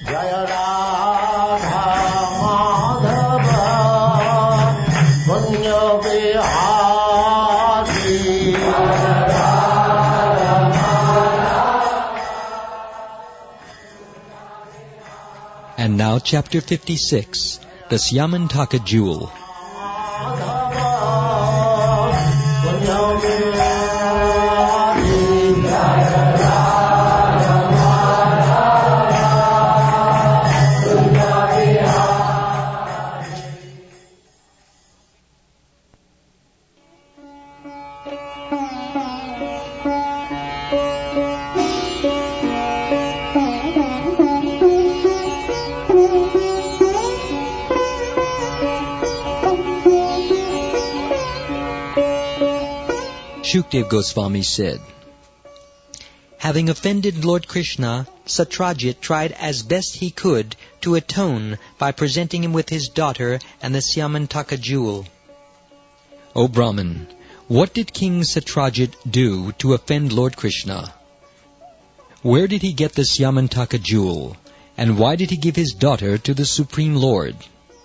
Jaya Radha Madhava Punya Vihari. And now chapter 56, the Syamantaka Jewel. Shukdev Goswami said, having offended Lord Krishna, Satyajit tried as best he could to atone by presenting him with his daughter and the Syamantaka jewel. O Brahman, what did King Satyajit do to offend Lord Krishna? Where did he get the Syamantaka jewel, and why did he give his daughter to the Supreme Lord?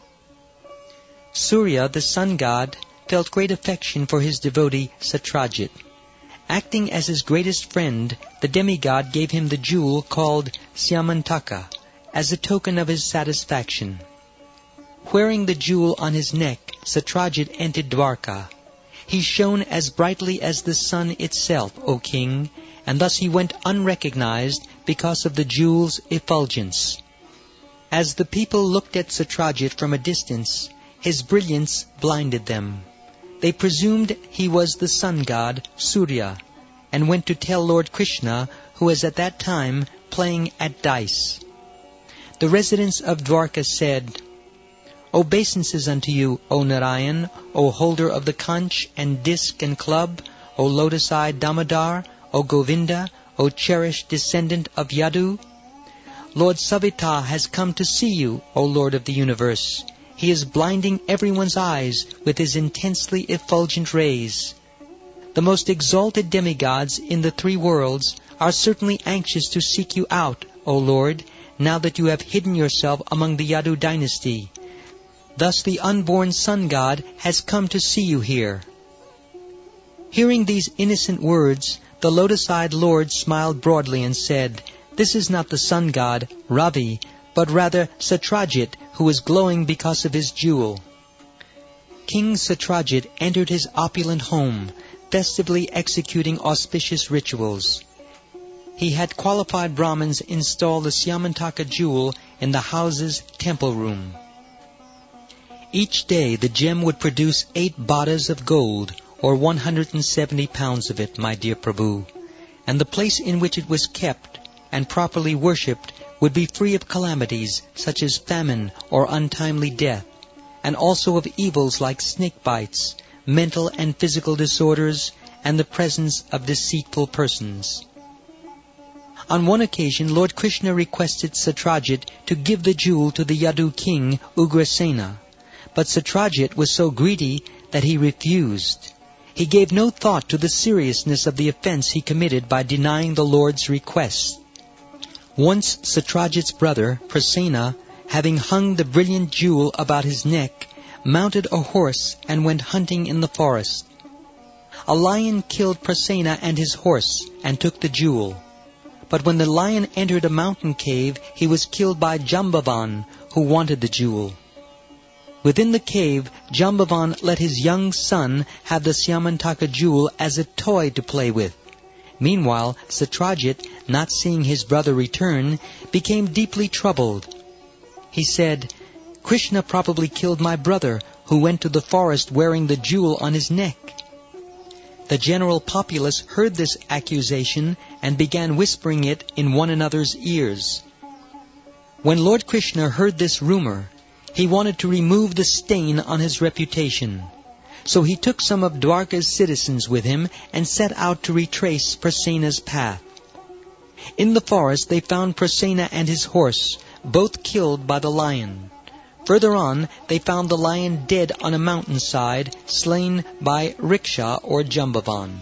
Surya, the sun god, felt great affection for his devotee Satyajit. Acting as his greatest friend, the demigod gave him the jewel called Syamantaka as a token of his satisfaction. Wearing the jewel on his neck, Satyajit entered Dwarka. He shone as brightly as the sun itself, O king, and thus he went unrecognized because of the jewel's effulgence. As the people looked at Satyajit from a distance, his brilliance blinded them. They presumed he was the sun god, Surya, and went to tell Lord Krishna, who was at that time playing at dice. The residents of Dwarka said, Obeisances unto you, O Narayan, O holder of the conch and disc and club, O lotus-eyed Damodar, O Govinda, O cherished descendant of Yadu. Lord Savita has come to see you, O Lord of the universe. He is blinding everyone's eyes with his intensely effulgent rays. The most exalted demigods in the three worlds are certainly anxious to seek you out, O Lord, now that you have hidden yourself among the Yadu dynasty. Thus the unborn sun god has come to see you here. Hearing these innocent words, the lotus-eyed Lord smiled broadly and said, This is not the sun god, Ravi, but rather Satyajit, who is glowing because of his jewel. King Satyajit entered his opulent home, festively executing auspicious rituals. He had qualified Brahmins install the Syamantaka jewel in the house's temple room. Each day the gem would produce 8 badas of gold, or 170 pounds of it, my dear Prabhu, and the place in which it was kept and properly worshipped would be free of calamities such as famine or untimely death, and also of evils like snake bites, mental and physical disorders, and the presence of deceitful persons. On one occasion, Lord Krishna requested Satyajit to give the jewel to the Yadu king Ugrasena, but Satyajit was so greedy that he refused. He gave no thought to the seriousness of the offense he committed by denying the Lord's request. Once Satyajit's brother, Prasena, having hung the brilliant jewel about his neck, mounted a horse and went hunting in the forest. A lion killed Prasena and his horse and took the jewel. But when the lion entered a mountain cave, he was killed by Jambavan, who wanted the jewel. Within the cave, Jambavan let his young son have the Syamantaka jewel as a toy to play with. Meanwhile, Satyajit, not seeing his brother return, became deeply troubled. He said, Krishna probably killed my brother, who went to the forest wearing the jewel on his neck. The general populace heard this accusation and began whispering it in one another's ears. When Lord Krishna heard this rumor, he wanted to remove the stain on his reputation. So he took some of Dwarka's citizens with him and set out to retrace Prasena's path. In the forest they found Prasena and his horse, both killed by the lion. Further on, they found the lion dead on a mountainside, slain by Riksha or Jambavan.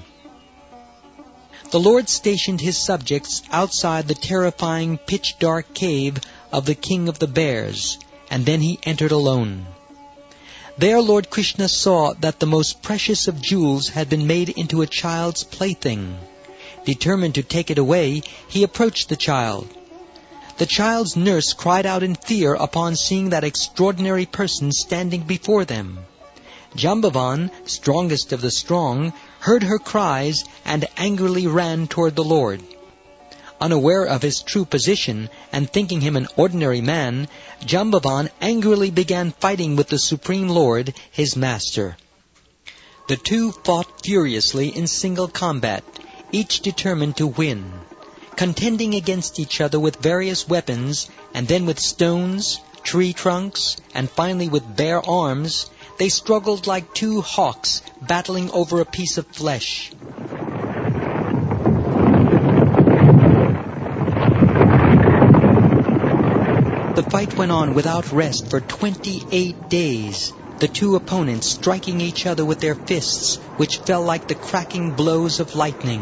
The Lord stationed his subjects outside the terrifying pitch-dark cave of the king of the bears, and then he entered alone. There Lord Krishna saw that the most precious of jewels had been made into a child's plaything. Determined to take it away, he approached the child. The child's nurse cried out in fear upon seeing that extraordinary person standing before them. Jambavan, strongest of the strong, heard her cries and angrily ran toward the Lord. Unaware of his true position and thinking him an ordinary man, Jambavan angrily began fighting with the Supreme Lord, his master. The two fought furiously in single combat, each determined to win. Contending against each other with various weapons, and then with stones, tree trunks, and finally with bare arms, they struggled like two hawks battling over a piece of flesh. The fight went on without rest for 28 days, the two opponents striking each other with their fists, which fell like the cracking blows of lightning.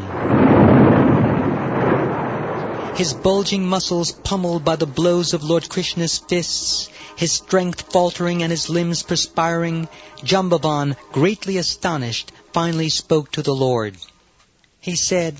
His bulging muscles pummeled by the blows of Lord Krishna's fists, his strength faltering and his limbs perspiring, Jambavan, greatly astonished, finally spoke to the Lord. He said,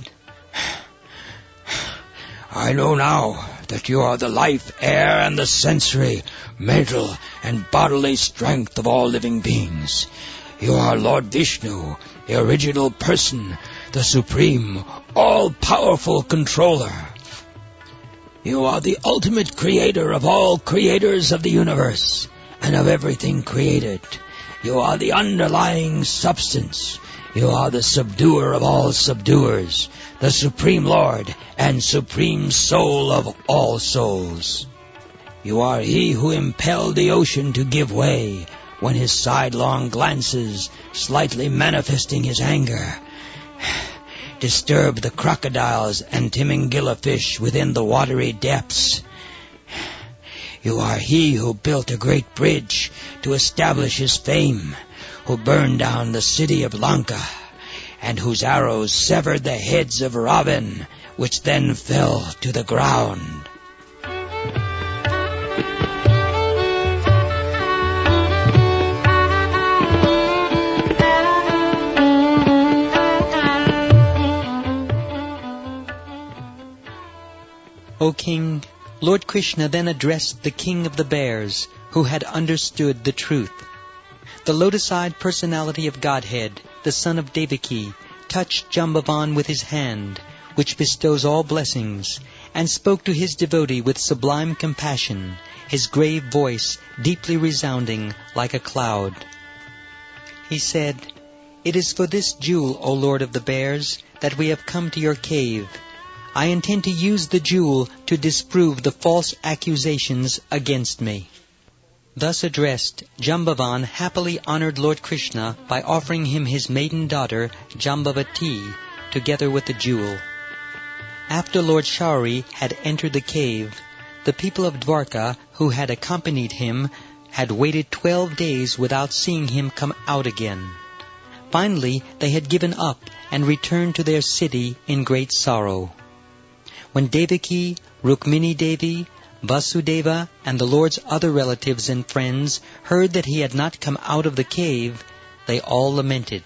I know now that you are the life, air, and the sensory, mental, and bodily strength of all living beings. You are Lord Vishnu, the original person, the supreme, all-powerful controller. You are the ultimate creator of all creators of the universe and of everything created. You are the underlying substance. You are the subduer of all subduers, the supreme Lord and supreme soul of all souls. You are he who impelled the ocean to give way when his sidelong glances, slightly manifesting his anger, disturbed the crocodiles and Timingila fish within the watery depths. You are he who built a great bridge to establish his fame, who burned down the city of Lanka, and whose arrows severed the heads of Ravan, which then fell to the ground. O King, Lord Krishna then addressed the king of the bears, who had understood the truth. The lotus-eyed personality of Godhead, the son of Devaki, touched Jambavan with his hand, which bestows all blessings, and spoke to his devotee with sublime compassion, his grave voice deeply resounding like a cloud. He said, It is for this jewel, O Lord of the bears, that we have come to your cave. I intend to use the jewel to disprove the false accusations against me. Thus addressed, Jambavan happily honored Lord Krishna by offering him his maiden daughter, Jambavati, together with the jewel. After Lord Shauri had entered the cave, the people of Dwarka, who had accompanied him, had waited 12 days without seeing him come out again. Finally, they had given up and returned to their city in great sorrow. When Devaki, Rukmini Devi, Vasudeva, and the Lord's other relatives and friends heard that he had not come out of the cave, they all lamented.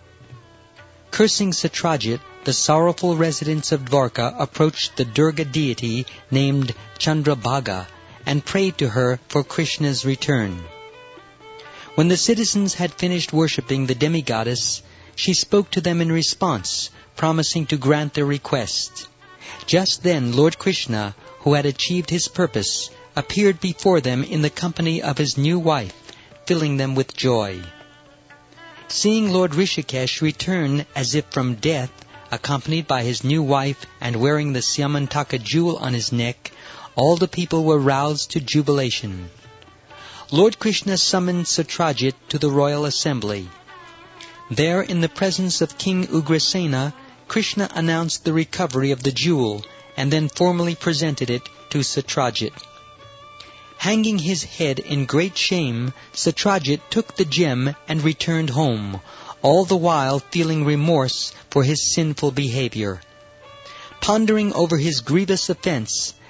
Cursing Satrajit, the sorrowful residents of Dwarka approached the Durga deity named Chandrabhaga and prayed to her for Krishna's return. When the citizens had finished worshipping the demigoddess, she spoke to them in response, promising to grant their request. Just then Lord Krishna, who had achieved his purpose, appeared before them in the company of his new wife, filling them with joy. Seeing Lord Rishikesh return as if from death, accompanied by his new wife and wearing the Syamantaka jewel on his neck, all the people were roused to jubilation. Lord Krishna summoned Satrajit to the royal assembly. There, in the presence of King Ugrasena, Krishna announced the recovery of the jewel and then formally presented it to Satrajit. Hanging his head in great shame, Satrajit took the gem and returned home, all the while feeling remorse for his sinful behavior. Pondering over his grievous offense,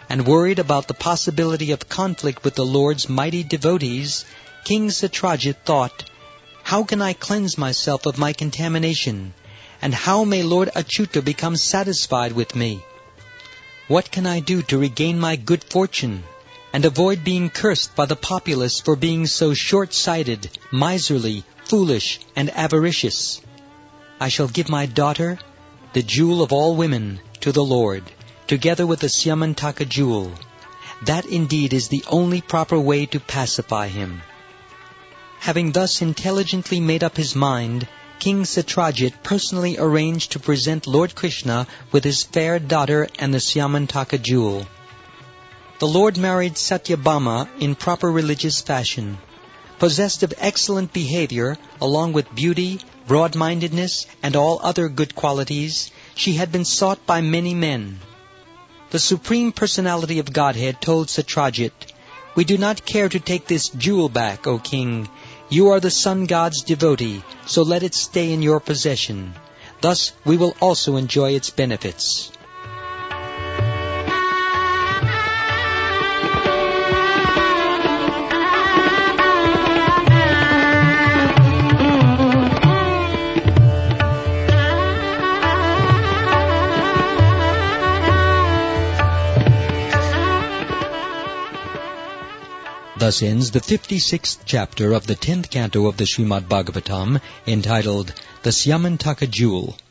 and worried about the possibility of conflict with the Lord's mighty devotees, King Satrajit thought, "How can I cleanse myself of my contamination? And how may Lord Achyuta become satisfied with me? What can I do to regain my good fortune, and avoid being cursed by the populace for being so short-sighted, miserly, foolish, and avaricious? I shall give my daughter, the jewel of all women, to the Lord, together with the Syamantaka jewel. That indeed is the only proper way to pacify him." Having thus intelligently made up his mind, King Satrajit personally arranged to present Lord Krishna with his fair daughter and the Syamantaka jewel. The Lord married Satyabhama in proper religious fashion. Possessed of excellent behavior, along with beauty, broad-mindedness, and all other good qualities, she had been sought by many men. The Supreme Personality of Godhead told Satrajit, "We do not care to take this jewel back, O king. You are the sun god's devotee, so let it stay in your possession. Thus we will also enjoy its benefits." Thus ends the 56th chapter of the 10th canto of the Srimad Bhagavatam, entitled The Syamantaka Jewel.